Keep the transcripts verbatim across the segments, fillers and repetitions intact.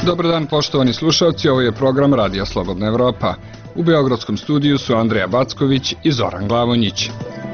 Dobar dan, poštovani slušalci, ovo je program Radija Slobodna Evropa. U Beogradskom studiju su Andreja Backović i Zoran Glavonjić.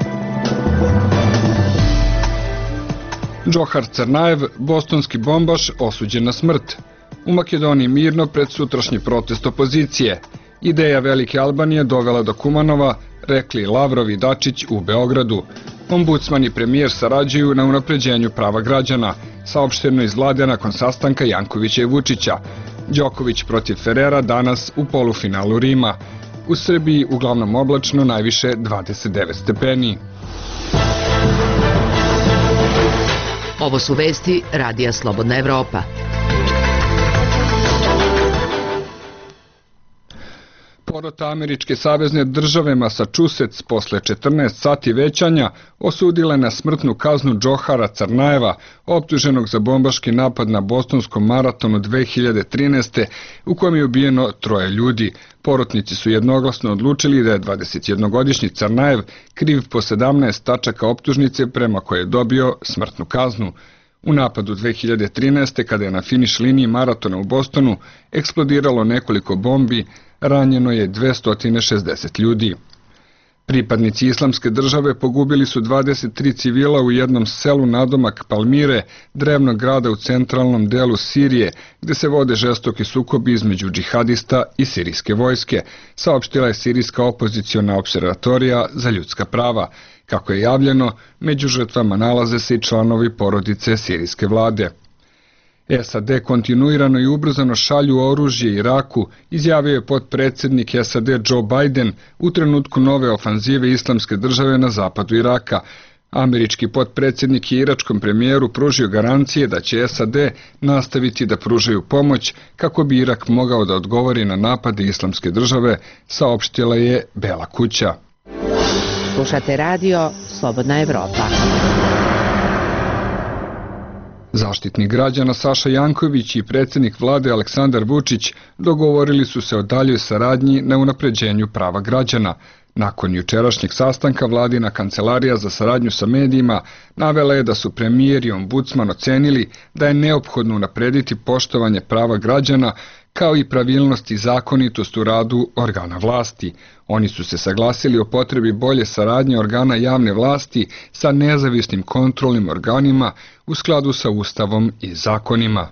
Džohar Crnajev, bostonski bombaš, osuđen na smrt. U Makedoniji mirno pred sutrašnji protest opozicije. Ideja Velike Albanije dovela do Kumanova, rekli Lavrov i Dačić u Beogradu. Ombudsman i premijer sarađuju na unapređenju prava građana, saopšteno iz vlade nakon sastanka Jankovića i Vučića. Đoković protiv Ferrera danas u polufinalu Rima. U Srbiji uglavnom oblačno, najviše dvadeset devet stepeni. Ovo su vesti Radija Slobodna Evropa. Porota američke savezne države Massachusetts posle četrnaest sati većanja osudila na smrtnu kaznu Džohara Crnajeva, optuženog za bombaški napad na bostonskom maratonu dve hiljade trinaeste. u kojem je ubijeno troje ljudi. Porotnici su jednoglasno odlučili da je dvadesetjednogodišnji Crnajev kriv po sedamnaest tačaka optužnice prema koje je dobio smrtnu kaznu. U napadu dve hiljade trinaeste. kada je na finiš liniji maratona u Bostonu eksplodiralo nekoliko bombi, ranjeno je dvesta šezdeset ljudi. Pripadnici islamske države pogubili su dvadeset tri civila u jednom selu nadomak Palmire, drevnog grada u centralnom delu Sirije, gde se vode žestoki sukobi između džihadista i sirijske vojske, saopštila je sirijska opoziciona opservatorija za ljudska prava. Kako je javljeno, među žrtvama nalaze se i članovi porodice sirijske vlade. S A D kontinuirano i ubrzano šalju oružje Iraku, izjavio je potpredsednik S A D Joe Biden u trenutku nove ofanzive islamske države na zapadu Iraka. Američki potpredsednik je iračkom premijeru pružio garancije da će S A D nastaviti da pružaju pomoć kako bi Irak mogao da odgovori na napade islamske države, saopštila je Bela kuća. Slušate radio Slobodna Evropa. Zaštitnik građana Saša Janković i predsjednik vlade Aleksandar Vučić dogovorili su se o daljoj saradnji na unapređenju prava građana. Nakon jučerašnjeg sastanka vladina kancelarija za saradnju sa medijima navela je da su premijer i ombudsman ocenili da je neophodno unaprediti poštovanje prava građana kao i pravilnost i zakonitost u radu organa vlasti. Oni su se saglasili o potrebi bolje saradnje organa javne vlasti sa nezavisnim kontrolnim organima u skladu sa Ustavom i zakonima.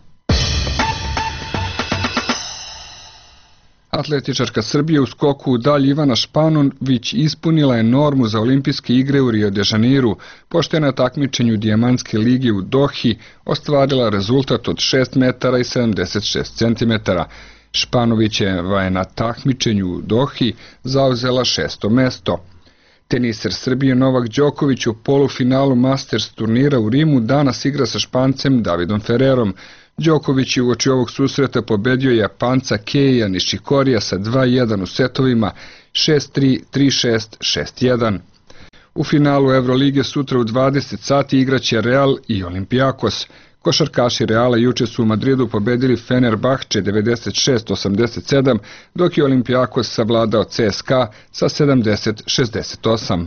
Atletičarka Srbije u skoku u dalj Ivana Španović ispunila je normu za olimpijske igre u Rio de Janeiru, pošto je na takmičenju Dijamantske lige u Dohi ostvarila rezultat od šest metara i sedamdeset šest centimetara. Španovićeva je na takmičenju u Dohi zauzela šesto mesto. Teniser Srbije Novak Đoković u polufinalu Masters turnira u Rimu danas igra sa Špancem Davidom Ferrerom. Đoković je uoči ovog susreta pobedio Japanca Keija Nishikorija sa dva jedan u setovima šest tri, tri šest, šest jedan. U finalu Evrolige sutra u dvadeset sati igraće Real i Olympiakos. Košarkaši Reala juče su u Madridu pobedili Fenerbahče devedeset šest osamdeset sedam, dok je Olympiakos savladao C S K A sa sedamdeset šezdeset osam.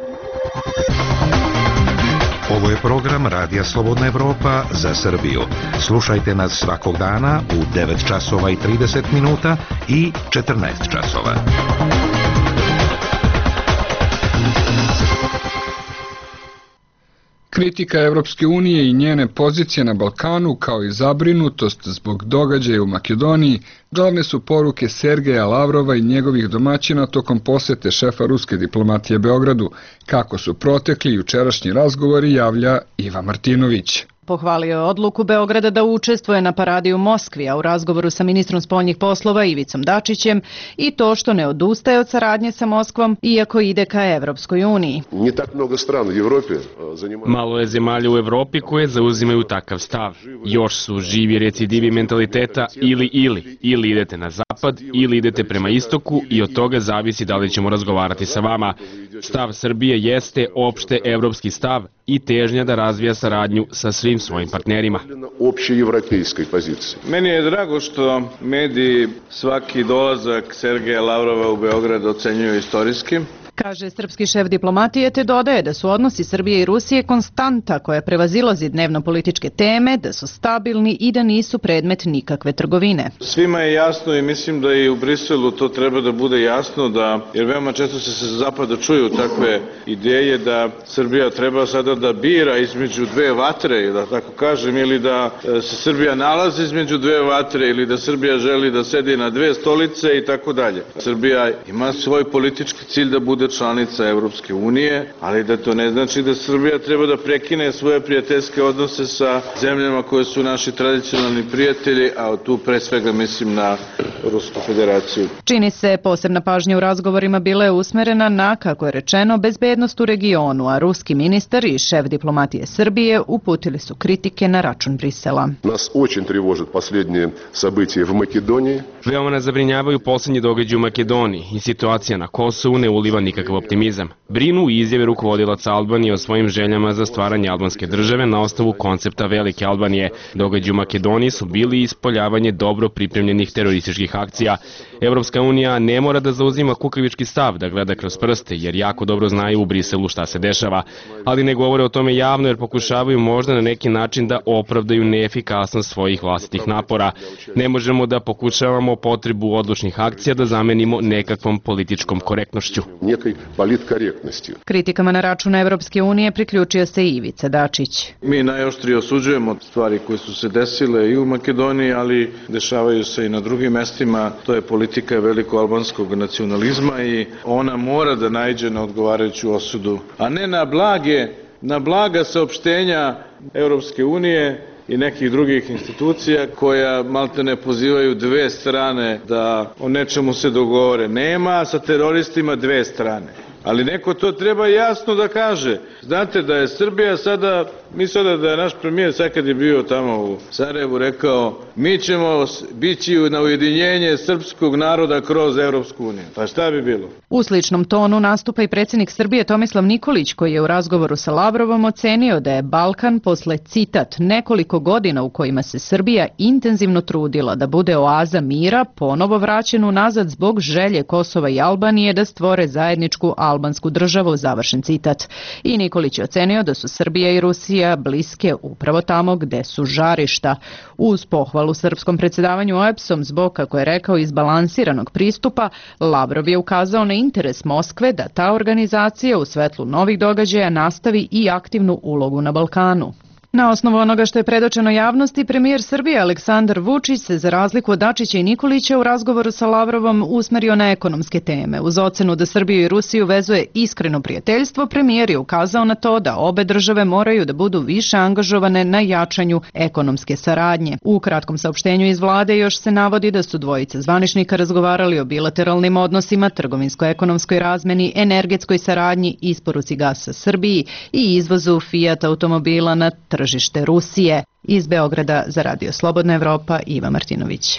Ovo je program Radija Slobodna Evropa za Srbiju. Slušajte nas svakog dana u devet časova i trideset minuta i četrnaest časova. Kritika Evropske unije i njene pozicije na Balkanu, kao i zabrinutost zbog događaja u Makedoniji, glavne su poruke Sergeja Lavrova i njegovih domaćina tokom posete šefa ruske diplomatije Beogradu. Kako su protekli jučerašnji razgovori, javlja Iva Martinović. Pohvalio je odluku Beograda da učestvuje na paradi u Moskvi, a u razgovoru sa ministrom spoljnih poslova Ivicom Dačićem i to što ne odustaje od saradnje sa Moskvom, iako ide ka Evropskoj uniji. Malo je zemalja u Evropi koje zauzimaju takav stav. Još su živi recidivi mentaliteta ili ili. Ili idete na zapad, ili idete prema istoku i od toga zavisi da li ćemo razgovarati sa vama. Stav Srbije jeste opšte evropski stav i težnja da razvija saradnju sa svim svojim partnerima. Meni je drago što mediji svaki dolazak Sergeja Lavrova u Beograd ocenjuju istorijski. Kaže srpski šef diplomatije, te dodaje da su odnosi Srbije i Rusije konstanta koja prevazilazi dnevno političke teme, da su stabilni i da nisu predmet nikakve trgovine. Svima je jasno i mislim da i u Briselu to treba da bude jasno, da, jer veoma često se sa zapada čuju takve ideje da Srbija treba sada da bira između dve vatre, da tako kažem, ili da se Srbija nalazi između dve vatre, ili da Srbija želi da sedi na dve stolice i tako dalje. Srbija ima svoj politički cilj da bude članica Evropske unije, ali da to ne znači da Srbija treba da prekine svoje prijateljske odnose sa zemljama koje su naši tradicionalni prijatelji, a tu pre svega mislim na Rusku federaciju. Čini se posebna pažnja u razgovorima bila je usmerena na, kako je rečeno, bezbednost u regionu, a ruski ministar i šef diplomatije Srbije uputili su kritike na račun Brisela. Nas очень тревожат последние события в Македонии. Veoma nas zabrinjavaju posljednji događaji u Makedoniji i situacija na Kosovu ne uliva nikakav optimizam. Brinu i izjave rukovodilaca Albanije o svojim željama za stvaranje albanske države na osnovu koncepta Velike Albanije. Događaji u Makedoniji su bili ispoljavanje dobro pripremljenih terorističkih akcija. Evropska unija ne mora da zauzima kukavički stav, da gleda kroz prste, jer jako dobro znaju u Briselu šta se dešava. Ali ne govore o tome javno jer pokušavaju možda na neki način da opravdaju neefikasnost svojih vlastitih napora. Ne možemo da pokušavamo potrebu odlučnih akcija da zamenimo nekakvom političkom korektnošću. Kritikama na račun Evropske unije priključio se i Ivica Dačić. Mi najoštrije osuđujemo stvari koje su se desile i u Makedoniji, ali dešavaju se i na drugim mestima. To je politika veliko-albanskog nacionalizma i ona mora da naiđe na odgovarajuću osudu, a ne na blage, na blaga saopštenja Evropske unije i nekih drugih institucija koja malte ne pozivaju dve strane da o nečemu se dogovore. Nema sa teroristima dve strane. Ali neko to treba jasno da kaže. Znate da je Srbija sada, mi sada da je naš premijer sad kad je bio tamo u Sarajevu rekao mi ćemo bići na ujedinjenje srpskog naroda kroz Evropsku uniju. Pa šta bi bilo? U sličnom tonu nastupa i predsjednik Srbije Tomislav Nikolić koji je u razgovoru sa Lavrovom ocenio da je Balkan posle citat nekoliko godina u kojima se Srbija intenzivno trudila da bude oaza mira ponovo vraćen unazad zbog želje Kosova i Albanije da stvore zajedničku albansku državu, završen citat. I Nikolić je ocenio da su Srbija i Rusija bliske upravo tamo gde su žarišta. Uz pohvalu srpskom predsjedavanju O E B S-om zbog, kako je rekao, izbalansiranog pristupa, Lavrov je ukazao na interes Moskve da ta organizacija u svetlu novih događaja nastavi i aktivnu ulogu na Balkanu. Na osnovu onoga što je predočeno javnosti, premijer Srbije Aleksandar Vučić se za razliku od Dačića i Nikolića u razgovoru sa Lavrovom usmerio na ekonomske teme. Uz ocenu da Srbiju i Rusiju vezuje iskreno prijateljstvo, premijer je ukazao na to da obe države moraju da budu više angažovane na jačanju ekonomske saradnje. U kratkom saopštenju iz vlade još se navodi da su dvojice zvaničnika razgovarali o bilateralnim odnosima, trgovinsko-ekonomskoj razmeni, energetskoj saradnji, isporuci gasa Srbiji i izvozu Fiat automobila na tržište Rusije. Iz Beograda za Radio Slobodna Evropa, Iva Martinović.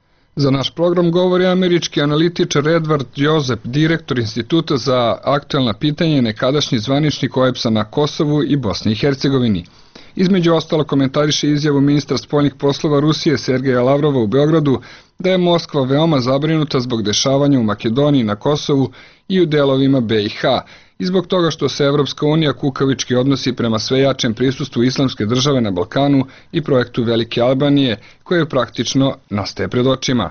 Za naš program govori američki analitičar Edward Jozef, direktor Instituta za aktuelna pitanja i nekadašnji zvaničnik O E B S-a na Kosovu i Bosni i Hercegovini. Između ostalo komentariše izjavu ministra spoljnih poslova Rusije Sergeja Lavrova u Beogradu da je Moskva veoma zabrinuta zbog dešavanja u Makedoniji, na Kosovu i u delovima Be i Ha, i zbog toga što se Evropska unija kukavički odnosi prema sve jačem prisustvu islamske države na Balkanu i projektu Velike Albanije, koje praktično nastaje pred očima.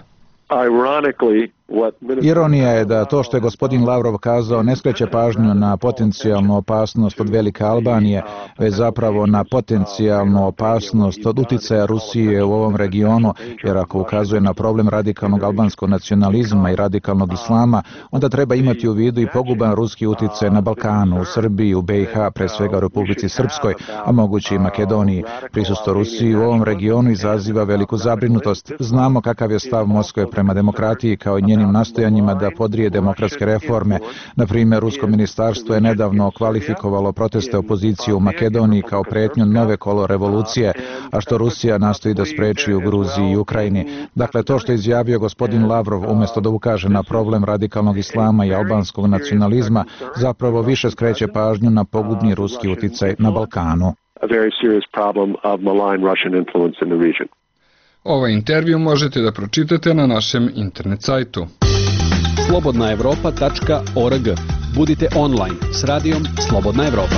Ironija je da to što je gospodin Lavrov kazao ne skreće pažnju na potencijalnu opasnost od Velike Albanije, već zapravo na potencijalnu opasnost od uticaja Rusije u ovom regionu, jer ako ukazuje na problem radikalnog albanskog nacionalizma i radikalnog islama, onda treba imati u vidu i poguban ruski uticaj na Balkanu, u Srbiji, u Be i Ha, pre svega u Republici Srpskoj, a moguće i Makedoniji. Prisustvo Rusije u ovom regionu izaziva veliku zabrinutost. Znamo kakav je stav Moskve prema demokratiji kao i njenim nastojanjima da podrije demokratske reforme. Na primjer, rusko ministarstvo je nedavno kvalifikovalo proteste opozicije u Makedoniji kao pretnju nove kolo revolucije, a što Rusija nastoji da spreči u Gruziji i Ukrajini. Dakle, to što je izjavio gospodin Lavrov, umjesto da ukaže na problem radikalnog islama i albanskog nacionalizma, zapravo više skreće pažnju na pogubni ruski uticaj na Balkanu. Ovaj intervju možete da pročitate na našem internet sajtu. slobodna evropa tačka org. Budite online s radijom Slobodna Evropa.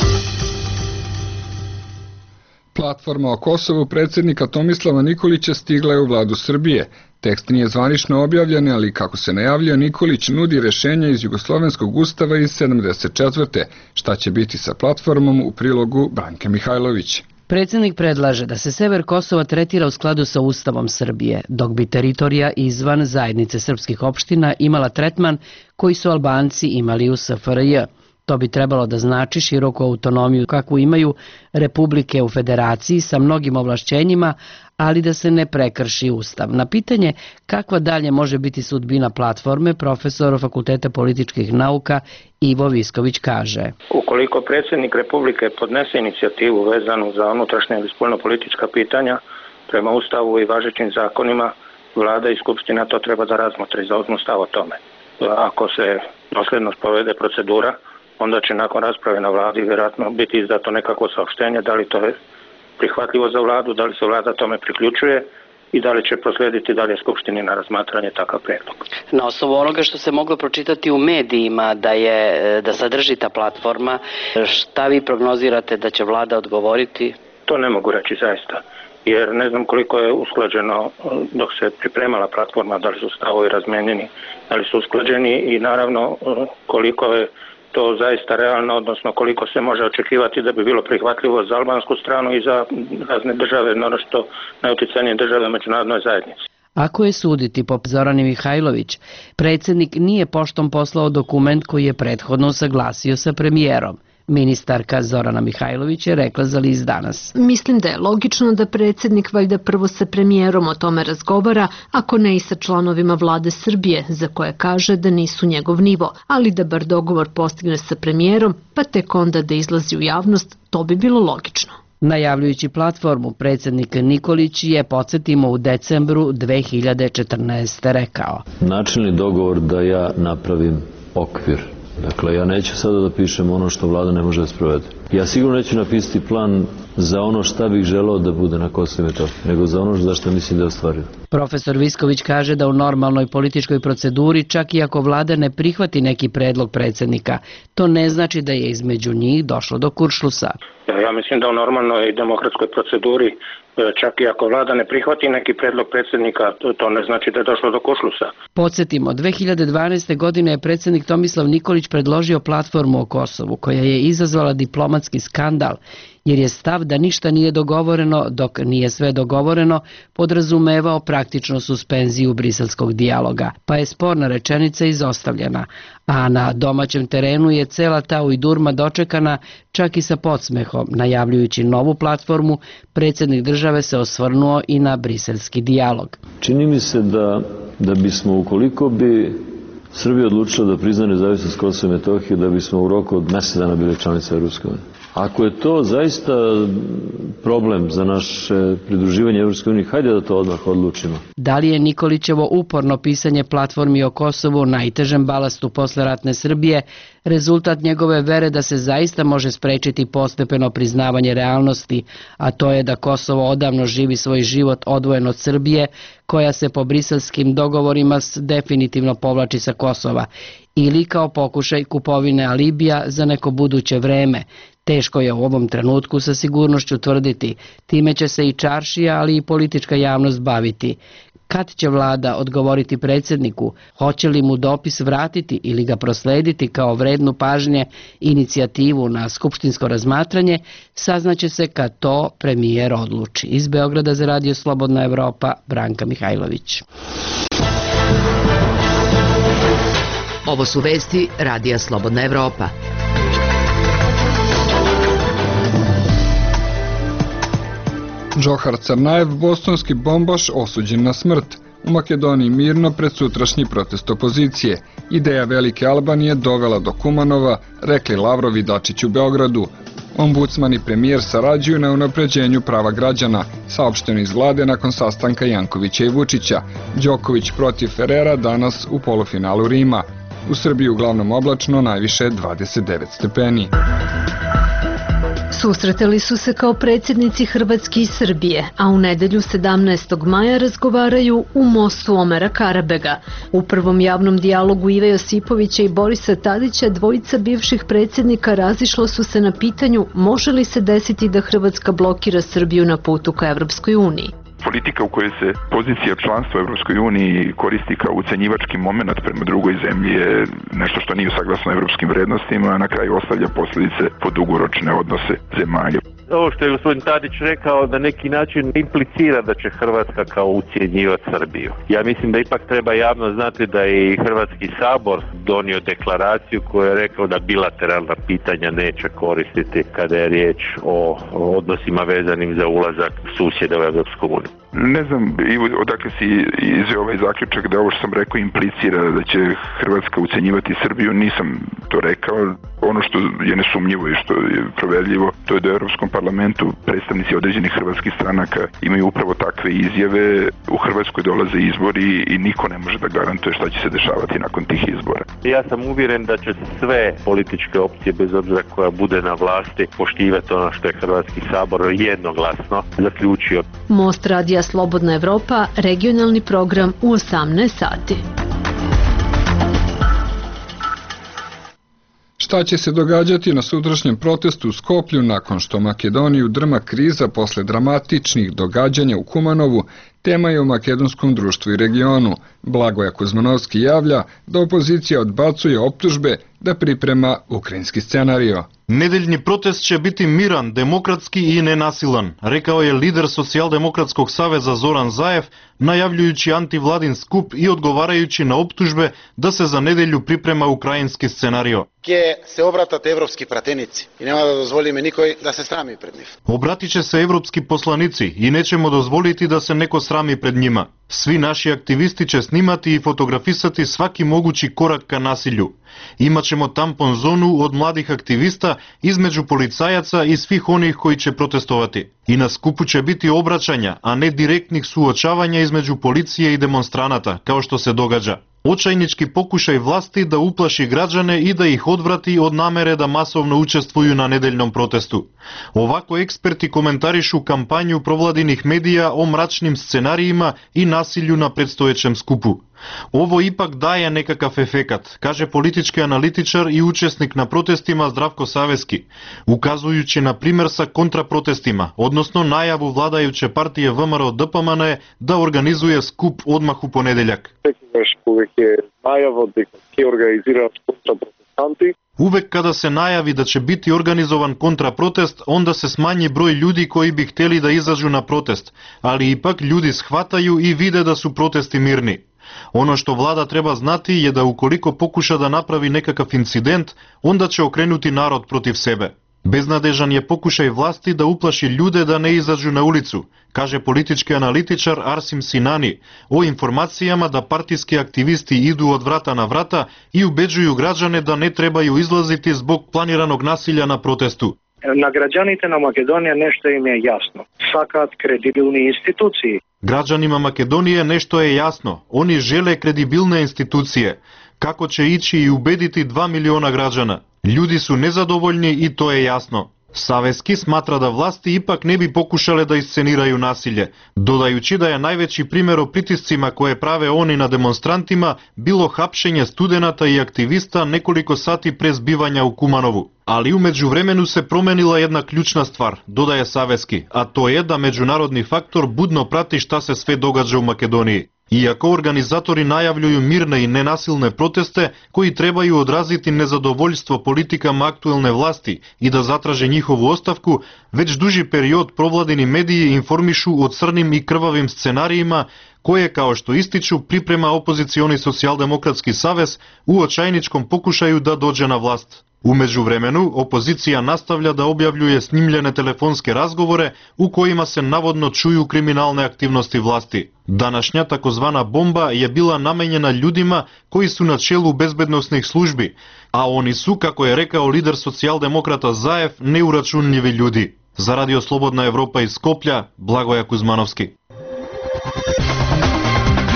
Platforma o Kosovu predsjednika Tomislava Nikolića stigla je u vladu Srbije. Tekst nije zvanično objavljen, ali kako se najavljuje, Nikolić nudi rješenja iz Jugoslovenskog ustava iz sedamdeset četvrte Šta će biti sa platformom, u prilogu Branke Mihajlović. Predsjednik predlaže da se sever Kosova tretira u skladu sa Ustavom Srbije, dok bi teritorija izvan zajednice srpskih opština imala tretman koji su Albanci imali u S F R J. To bi trebalo da znači široku autonomiju kakvu imaju republike u federaciji sa mnogim ovlašćenjima, ali da se ne prekrši Ustav. Na pitanje kakva dalje može biti sudbina platforme, profesor Fakulteta političkih nauka Ivo Visković kaže: Ukoliko predsjednik Republike podnese inicijativu vezanu za unutrašnja ili spoljnopolitička pitanja, prema Ustavu i važećim zakonima, vlada i skupština to treba da razmotre i zauzmu stav o tome. Ako se dosljedno sprovede procedura, onda će nakon rasprave na vladi vjerojatno biti izdato nekako saopštenje, da li to je prihvatljivo za vladu, da li se vlada tome priključuje i da li će proslijediti dalje skupštini na razmatranje takav predlog. Na osnovu onoga što se moglo pročitati u medijima da je da sadrži ta platforma, šta vi prognozirate da će vlada odgovoriti? To ne mogu reći zaista, jer ne znam koliko je usklađeno dok se pripremala platforma, da li su stavovi razmenjeni, da li su usklađeni i naravno koliko je to zaista realno, odnosno koliko se može očekivati da bi bilo prihvatljivo za albansku stranu i za razne države, naročito najuticajnije države međunarodnoj zajednici. Ako je suditi po Zorani Mihajlović, predsjednik nije poštom poslao dokument koji je prethodno usaglasio sa premijerom. Ministarka Zorana Mihajlović je rekla za list Danas: Mislim da je logično da predsjednik valjda prvo sa premijerom o tome razgovara, ako ne i sa članovima vlade Srbije, za koje kaže da nisu njegov nivo, ali da bar dogovor postigne sa premijerom, pa tek onda da izlazi u javnost, to bi bilo logično. Najavljujući platformu, predsjednik Nikolić je, podsjetimo, u decembru dve hiljade četrnaeste rekao: Načelni dogovor da ja napravim okvir. Dakle, ja neću sada da pišem ono što vlada ne može da sprovede. Ja sigurno neću napisati plan za ono šta bih želeo da bude na Kosovu i Metohiji, nego za ono za što mislim da je ostvario. Profesor Visković kaže da u normalnoj političkoj proceduri, čak i ako vlada ne prihvati neki predlog predsjednika, to ne znači da je između njih došlo do kuršlusa. Ja mislim da u normalnoj demokratskoj proceduri, čak i ako vlada ne prihvati neki predlog predsjednika, to ne znači da je došlo do kuršlusa. Podsjetimo, dve hiljade dvanaeste. godine je predsjednik Tomislav Nikolić predložio platformu o Kosovu, koja je izazvala diplomatski skandal, jer je stav da ništa nije dogovoreno dok nije sve dogovoreno podrazumevao praktično suspenziju briselskog dijaloga, pa je sporna rečenica izostavljena, a na domaćem terenu je cela ta ujdurma dočekana čak i sa podsmehom. Najavljujući novu platformu, predsjednik države se osvrnuo i na briselski dijalog. Čini mi se da, da bismo, ukoliko bi Srbija odlučila da prizna nezavisnost Kosova i Metohije, da bismo u roku od mjesec dana bili članice Evropske unije. Ako je to zaista problem za naše pridruživanje Evropskoj uniji, hajde da to odmah odlučimo. Da li je Nikolićevo uporno pisanje platformi o Kosovu, najtežem balastu posleratne Srbije, rezultat njegove vere da se zaista može sprečiti postepeno priznavanje realnosti, a to je da Kosovo odavno živi svoj život odvojen od Srbije, koja se po briselskim dogovorima definitivno povlači sa Kosova, ili kao pokušaj kupovine alibija za neko buduće vreme? Teško je u ovom trenutku sa sigurnošću tvrditi. Time će se i čaršija, ali i politička javnost baviti. Kad će vlada odgovoriti predsjedniku? Hoće li mu dopis vratiti ili ga proslediti kao vrednu pažnje inicijativu na skupštinsko razmatranje? Saznaće se kad to premijer odluči. Iz Beograda za Radio Slobodna Evropa, Branka Mihajlović. Ovo su vesti Radija Slobodna Evropa. Džohar Crnajev, bostonski bombaš, osuđen na smrt. U Makedoniji mirno pred sutrašnji protest opozicije. Ideja Velike Albanije dovela do Kumanova, rekli Lavrov i Dačić u Beogradu. Ombudsman i premijer sarađuju na unapređenju prava građana, saopšteno iz vlade nakon sastanka Jankovića i Vučića. Đoković protiv Ferrera danas u polufinalu Rima. U Srbiji uglavnom oblačno, najviše dvadeset devet stepeni. Susretali su se kao predsjednici Hrvatske i Srbije, a u nedelju sedamnaestog maja razgovaraju u mostu Omera Karabega. U prvom javnom dijalogu Ive Josipovića i Borisa Tadića dvojica bivših predsjednika razišla su se na pitanju može li se desiti da Hrvatska blokira Srbiju na putu ka Evropskoj uniji. Politika u kojoj se pozicija članstva u Evropskoj uniji koristi kao ucenjivački moment prema drugoj zemlji je nešto što nije saglasno evropskim vrednostima, a na kraju ostavlja posljedice po dugoročne odnose zemalja. Ovo što je gospodin Tadić rekao na neki način implicira da će Hrvatska kao ucjenjivati Srbiju. Ja mislim da ipak treba javno znati da je i Hrvatski sabor donio deklaraciju koja je rekao da bilateralna pitanja neće koristiti kada je riječ o odnosima vezanim za ulazak susjeda u Evropsku uniju. Ne znam odakle si izveo ovaj zaključak da ovo što sam rekao implicira da će Hrvatska ucjenjivati Srbiju, nisam to rekao. Ono što je nesumnjivo i što je proverljivo, to je da u Europskom parlamentu predstavnici određenih hrvatskih stranaka imaju upravo takve izjave. U Hrvatskoj dolaze izbori i niko ne može da garantuje šta će se dešavati nakon tih izbora. Ja sam uvjeren da će sve političke opcije, bez obzira koja bude na vlasti, poštivati ono što je Hrvatski sabor jednoglasno zaključio. Most radija Slobodna Evropa, regionalni program u osamnaest sati. Šta će se događati na sutrašnjem protestu u Skoplju nakon što Makedoniju drma kriza posle dramatičnih događanja u Kumanovu, tema je u makedonskom društvu i regionu. Blagoja Kuzmanovski javlja da opozicija odbacuje optužbe da priprema ukrajinski scenario. Nedeljni protest će biti miran, demokratski i nenasilan, rekao je lider Socijaldemokratskog saveza Zoran Zaev, najavljujući antivladin skup i odgovarajući na optužbe da se za nedelju priprema ukrajinski scenario. Ќе се обратат европски пратеници и нема да дозволиме никој да се срами пред нив. Обратit će se evropski poslanici i nećemo dozvoliti da se neko srami pred njima. Svi naši aktivisti će snimati i fotografisati svaki mogući korak ka nasilju. Imaćemo tampon zonu od mladih aktivista između policajaca i svih onih koji će protestovati. I na skupu će biti obraćanja, a ne direktnih suočavanja između policije i demonstranata, kao što se događa. Očajnički pokušaj vlasti da uplaši građane i da ih odvrati od namere da masovno učestvuju na nedeljnom protestu. Ovako eksperti komentarišu kampanju provladinih medija o mračnim scenarijima i nasilju na predstojećem skupu. Ovo ipak daje nekakav efekat, kaže politički analitičar i učesnik na protestima Zdravko Saveski, ukazujući na primjer sa kontraprotestima, odnosno najavu vladajuće partije V M R O D P M N da organizuje skup odmah u ponedeljak. Uvek kada se najavi da će biti organizovan kontraprotest, onda se smanji broj ljudi koji bi htjeli da izađu na protest, ali ipak ljudi shvataju i vide da su protesti mirni. Ono što vlada treba znati je da ukoliko pokuša da napravi nekakav incident, onda će okrenuti narod protiv sebe. Beznadežan je pokušaj vlasti da uplaši ljude da ne izađu na ulicu, kaže politički analitičar Arsim Sinani, o informacijama da partijski aktivisti idu od vrata na vrata i ubeđuju građane da ne trebaju izlaziti zbog planiranog nasilja na protestu. Na građanite na Makedonija nešto im je jasno. Sakat kredibilni instituciji. Građanima Makedonije nešto je jasno. Oni žele kredibilne institucije. Kako će ići i ubediti dva miliona građana? Ljudi su nezadovoljni i to je jasno. Saveski smatra da vlasti ipak ne bi pokušale da isceniraju nasilje, dodajući da je najveći primjer o pritiscima koje prave oni na demonstrantima bilo hapšenje studenata i aktivista nekoliko sati pre zbivanja u Kumanovu. Ali u međuvremenu se promenila jedna ključna stvar, dodaje Saveski, a to je da međunarodni faktor budno prati šta se sve događa u Makedoniji. Iako organizatori najavljuju mirne i nenasilne proteste koji trebaju odraziti nezadovoljstvo politikama aktuelne vlasti i da zatraže njihovu ostavku, već duži period provladini mediji informišu o crnim i krvavim scenarijima koje, kao što ističu, priprema opozicioni Socijaldemokratski savez u očajničkom pokušaju da dođe na vlast. U međuvremenu, opozicija nastavlja da objavljuje snimljene telefonske razgovore u kojima se navodno čuju kriminalne aktivnosti vlasti. Današnja takozvana bomba je bila namenjena ljudima koji su na čelu bezbednosnih službi, a oni su, kako je rekao lider socijaldemokrata Zaev, neuračunljivi ljudi. Za Radio Slobodna Evropa iz Skoplja, Blagoja Kuzmanovski.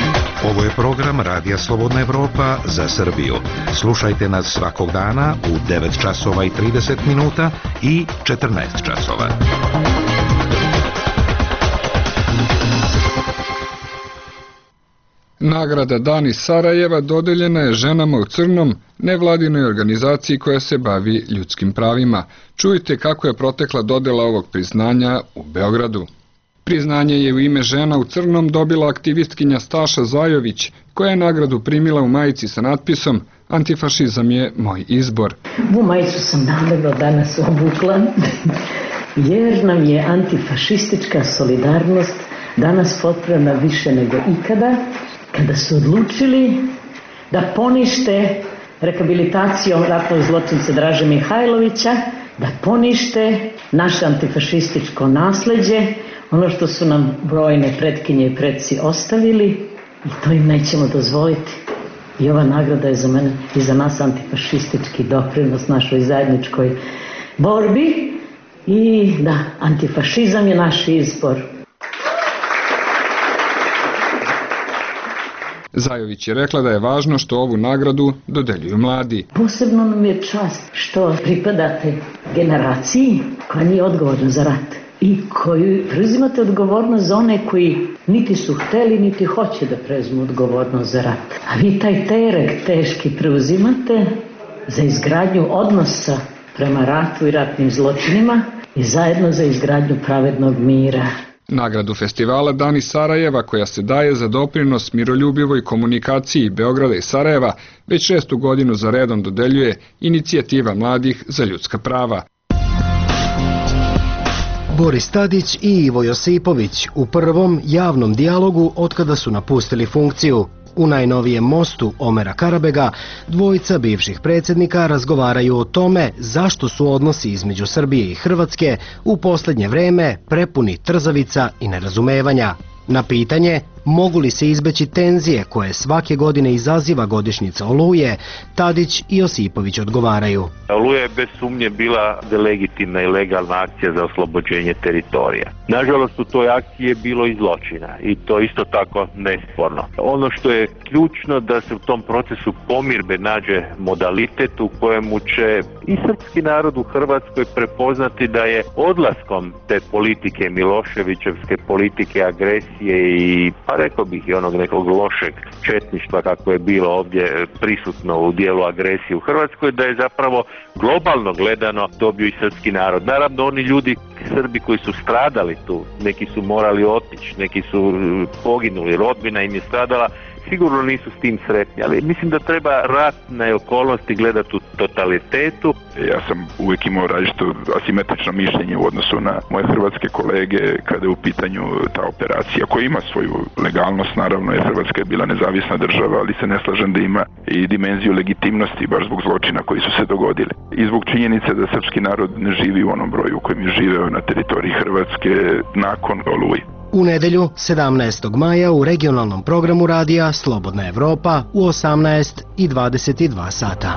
Ovo je program Radija Slobodna Evropa za Srbiju. Slušajte nas svakog dana u devet časova i trideset minuta i četrnaest časova. Nagrada Dan iz Sarajeva dodeljena je ženama u crnom, nevladinoj organizaciji koja se bavi ljudskim pravima. Čujte kako je protekla dodela ovog priznanja u Beogradu. Priznanje je u ime žena u crnom dobila aktivistkinja Staša Zajović, koja je nagradu primila u majici sa natpisom "Antifašizam je moj izbor". Bu majicu sam namerno danas obukla, jer nam je antifašistička solidarnost danas potrebna više nego ikada, kada su odlučili da ponište rehabilitacijom ratnog zločinca Draže Mihajlovića, da ponište naše antifašističko nasleđe, ono što su nam brojne pretkinje i preci ostavili, i to im nećemo dozvoliti. I ova nagrada je za mene i za nas antifašistički doprinos našoj zajedničkoj borbi i da, antifašizam je naš izbor. Zajović je rekla da je važno što ovu nagradu dodeljuju mladi. Posebno nam je čast što pripadate generaciji koja nije odgovorna za rat i koju preuzimate odgovornost za one koji niti su hteli, niti hoće da preuzmu odgovornost za rat. A vi taj teret teški preuzimate za izgradnju odnosa prema ratu i ratnim zločinima i zajedno za izgradnju pravednog mira. Nagradu festivala Dan iz Sarajeva, koja se daje za doprinos miroljubivoj komunikaciji Beograda i Sarajeva, već šestu godinu za redom dodeljuje Inicijativa mladih za ljudska prava. Boris Tadić i Ivo Josipović u prvom javnom dijalogu otkada su napustili funkciju. U najnovijem mostu Omera Karabega dvojica bivših predsjednika razgovaraju o tome zašto su odnosi između Srbije i Hrvatske u posljednje vreme prepuni trzavica i nerazumevanja. Na pitanje mogu li se izbeći tenzije koje svake godine izaziva godišnjica Oluje, Tadić i Josipović odgovaraju. Oluja je bez sumnje bila legitimna i legalna akcija za oslobođenje teritorija. Nažalost, u toj akciji je bilo i zločina i to isto tako nesporno. Ono što je ključno da se u tom procesu pomirbe nađe modalitet u kojemu će i srpski narod u Hrvatskoj prepoznati da je odlaskom te politike Miloševićevske politike agresije i pa rekao bih i onog nekog lošeg četništva kako je bilo ovdje prisutno u dijelu agresije u Hrvatskoj, da je zapravo globalno gledano dobio i srpski narod. Naravno, oni ljudi, Srbi koji su stradali tu, neki su morali otići, neki su poginuli, rodbina im je stradala, sigurno nisu s tim sretni, ali mislim da treba ratne okolnosti gledati u totalitetu. Ja sam uvijek imao različito asimetrično mišljenje u odnosu na moje hrvatske kolege kada je u pitanju ta operacija koja ima svoju legalnost, naravno jer Hrvatska je bila nezavisna država, ali se ne slažem da ima i dimenziju legitimnosti baš zbog zločina koji su se dogodili. I zbog činjenice da srpski narod ne živi u onom broju u kojem je živeo na teritoriji Hrvatske nakon Oluje. U nedelju, sedamnaestog maja, u regionalnom programu radija Slobodna Evropa u osamnaest i dvadeset dva sata.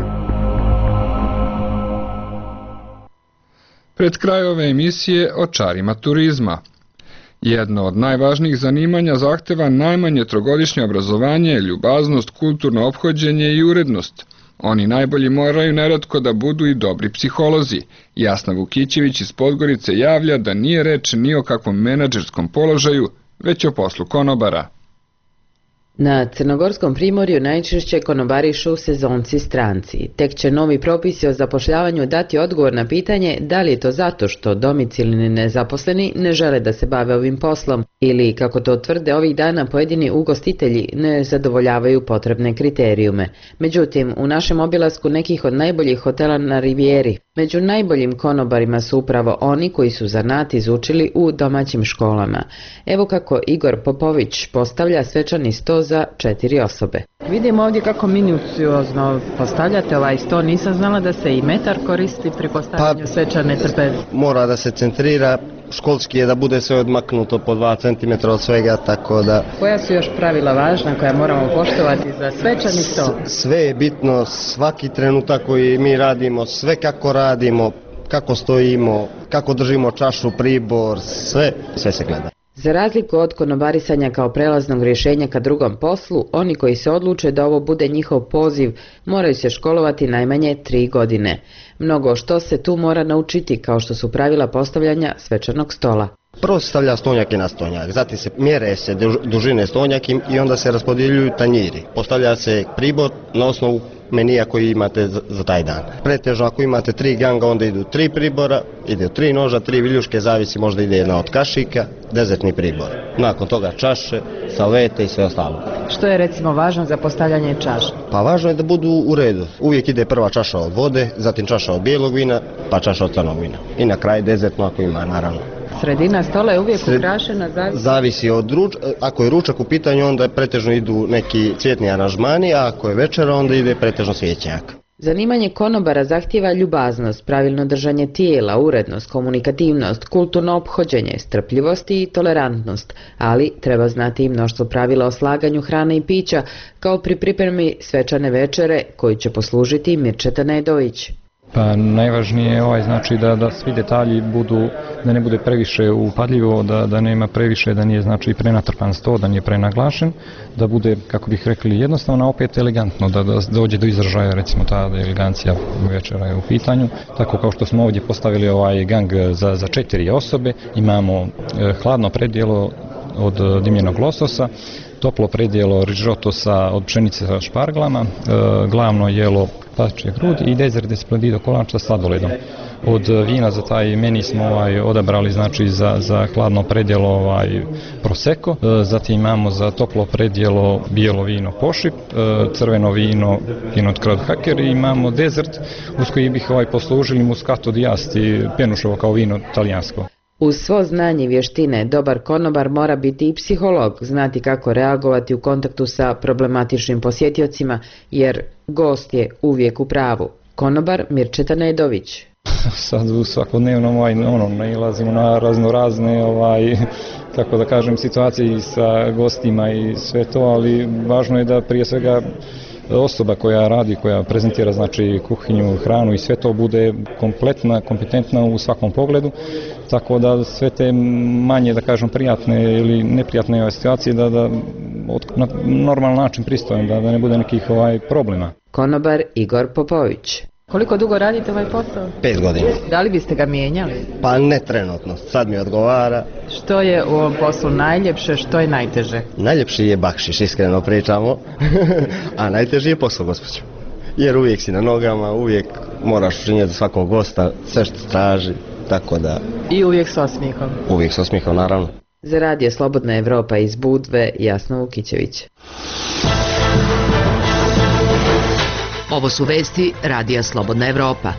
Pred kraj ove emisije o čarima turizma. Jedno od najvažnijih zanimanja zahteva najmanje trogodišnje obrazovanje, ljubaznost, kulturno ophođenje i urednost. Oni najbolji moraju neretko da budu i dobri psiholozi. Jasna Vukićević iz Podgorice javlja da nije reč ni o kakvom menadžerskom položaju, već o poslu konobara. Na Crnogorskom primorju najčešće konobarišu sezonci stranci. Tek će novi propisi o zapošljavanju dati odgovor na pitanje da li je to zato što domicilni nezaposleni ne žele da se bave ovim poslom ili, kako to tvrde ovih dana, pojedini ugostitelji ne zadovoljavaju potrebne kriterijume. Međutim, u našem obilasku nekih od najboljih hotela na Rivijeri, među najboljim konobarima su upravo oni koji su zanat izučili u domaćim školama. Evo kako Igor Popović postavlja svečani sto za četiri osobe. Vidim ovdje kako minuciozno postavljate ovaj sto, nisam znala da se i metar koristi pri postavljanju pa, svečane trpeze. Mora da se centrira, školski je da bude sve odmaknuto po dva centimetra od svega, tako da... Koja su još pravila važna koja moramo poštovati za svečani sto? Sve je bitno, svaki trenutak koji mi radimo, sve kako radimo, kako stojimo, kako držimo čašu, pribor, sve, sve se gleda. Za razliku od konobarisanja kao prelaznog rješenja ka drugom poslu, oni koji se odluče da ovo bude njihov poziv moraju se školovati najmanje tri godine. Mnogo što se tu mora naučiti, kao što su pravila postavljanja svečanog stola. Prvo se stavlja stonjak na stonjak, zatim se mjere se dužine stonjak i onda se raspodjeljuju tanjiri. Postavlja se pribor na osnovu menija koji imate za, za taj dan. Pretežno ako imate tri ganga, onda idu tri pribora, ide tri noža, tri viljuške, zavisi, možda ide jedna od kašika, dezertni pribor. Nakon toga čaše, salvete i sve ostalo. Što je recimo važno za postavljanje čaša? Pa važno je da budu u redu. Uvijek ide prva čaša od vode, zatim čaša od bijelog vina, pa čaša od crnog vina. I na kraju dezertno ako ima, naravno. Sredina stola je uvijek Sred... ukrašena, zavisi? Zavisi od ruč... Ako je ručak u pitanju, onda pretežno idu neki cvjetni aranžmani, a ako je večera, onda ide pretežno svijećnjak. Zanimanje konobara zahtijeva ljubaznost, pravilno držanje tijela, urednost, komunikativnost, kulturno ophođenje, strpljivost i tolerantnost, ali treba znati i mnoštvo pravila o slaganju hrane i pića, kao pri pripremi svečane večere koju će poslužiti Mirčeta Nedović. Pa najvažnije je ovaj, znači da, da svi detalji budu, da ne bude previše upadljivo, da, da nema previše, da nije znači prenatrpan sto, da nije prenaglašen, da bude, kako bih rekli, jednostavno, opet elegantno, da, da dođe do izražaja, recimo ta elegancija večera je u pitanju. Tako kao što smo ovdje postavili ovaj gang za, za četiri osobe, imamo eh, hladno predjelo od dimljenog lososa, toplo predjelo rižoto sa od pšenice sa šparglama, e, glavno jelo pašče grudi i dezert esplodido kolač sa sladoledom. Od vina za taj meni smo ovaj, odabrali znači za, za hladno predjelo ovaj, prosecco, e, zatim imamo za toplo predjelo bijelo vino pošip, e, crveno vino pinot krauthaker i imamo dezert uz koji bih ovaj, poslužili muscato di Asti, penušovo kao vino talijansko. Uz svo znanje i vještine, dobar konobar mora biti i psiholog, znati kako reagovati u kontaktu sa problematičnim posjetiocima, jer gost je uvijek u pravu. Konobar Mirčeta Nedović. Sad u svakodnevnom ovaj, ono, nailazimo na razno razne ovaj, kako da kažem, situacije sa gostima i sve to, ali važno je da prije svega osoba koja radi, koja prezentira znači kuhinju, hranu i sve to bude kompletna, kompetentna u svakom pogledu, tako da sve te manje, da kažem, prijatne ili neprijatne situacije da, da na normalan način pristojem, da, da ne bude nekih ovaj problema. Konobar Igor Popović. Koliko dugo radite ovaj posao? Pet godina. Da li biste ga mijenjali? Pa ne trenutno, sad mi odgovara. Što je u ovom poslu najljepše, što je najteže? Najljepši je bakšiš, iskreno pričamo, a najteži je posao, gospođo. Jer uvijek si na nogama, uvijek moraš učinjeti svakog gosta, sve što traži, tako da... I uvijek s osmihom? Uvijek s osmihom, naravno. Za Radio Slobodna Evropa iz Budve, Jasna Vukićević. Ovo su vesti Radija Slobodna Evropa.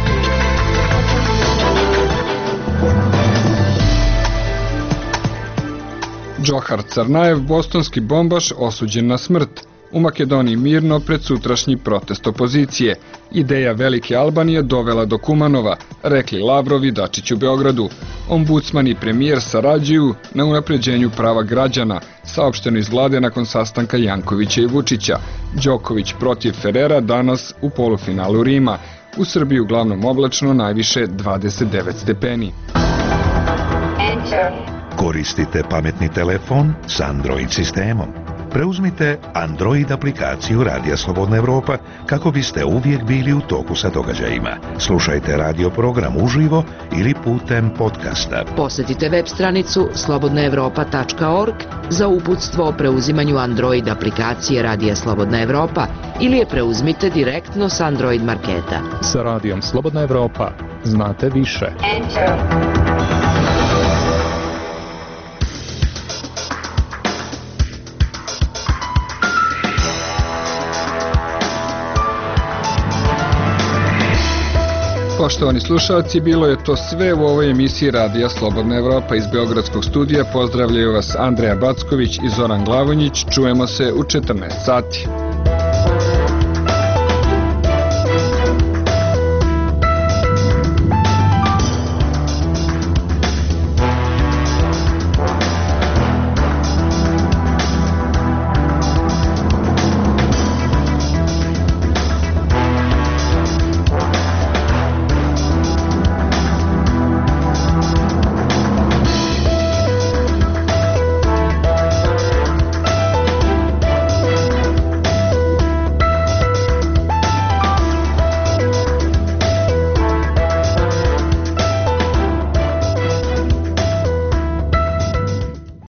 Džohar Carnajev, bostonski bombaš, osuđen na smrt. U Makedoniji mirno pred sutrašnji protest opozicije. Ideja Velike Albanije dovela do Kumanova, rekli Lavrov i Dačić u Beogradu. Ombudsman i premijer sarađuju na unapređenju prava građana, saopšteno iz vlade nakon sastanka Jankovića i Vučića. Đoković protiv Ferrera danas u polufinalu Rima. U Srbiji uglavnom oblačno, najviše dvadeset devet stepeni. Koristite pametni telefon s Android sistemom. Preuzmite Android aplikaciju Radija Slobodna Evropa kako biste uvijek bili u toku sa događajima. Slušajte radio program uživo ili putem podcasta. Posjetite web stranicu slobodna evropa tačka org za uputstvo o preuzimanju Android aplikacije Radija Slobodna Evropa ili je preuzmite direktno s Android marketa. Sa Radijom Slobodna Evropa znate više. Enter. Poštovani slušalci, bilo je to sve u ovoj emisiji Radija Slobodna Evropa. Iz Beogradskog studija pozdravljaju vas Andreja Backović i Zoran Glavonjić. Čujemo se u četrnaest sati.